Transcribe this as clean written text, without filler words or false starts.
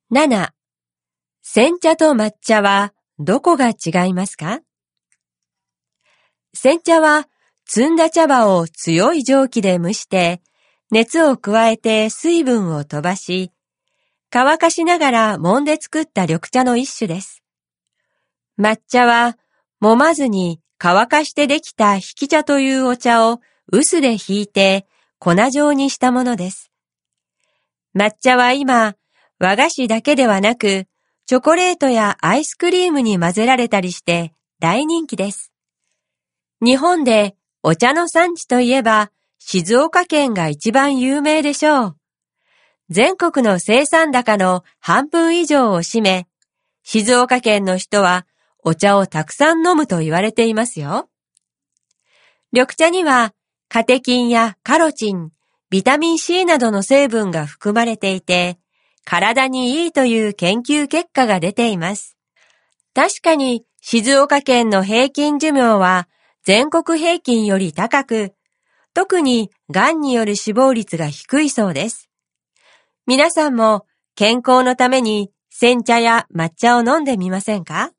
7. 煎茶と抹茶はどこが違いますか？煎茶は摘んだ茶葉を強い蒸気で蒸して熱を加えて水分を飛ばし、乾かしながら揉んで作った緑茶の一種です。抹茶は揉まずに乾かしてできた引き茶というお茶を臼でひいて粉状にしたものです。抹茶は今、和菓子だけではなく、チョコレートやアイスクリームに混ぜられたりして大人気です。日本でお茶の産地といえば、静岡県が一番有名でしょう。全国の生産高の半分以上を占め、静岡県の人はお茶をたくさん飲むと言われていますよ。緑茶にはカテキンやカロチン、ビタミン C などの成分が含まれていて、体にいいという研究結果が出ています。確かに静岡県の平均寿命は全国平均より高く、特にがんによる死亡率が低いそうです。皆さんも健康のために煎茶や抹茶を飲んでみませんか？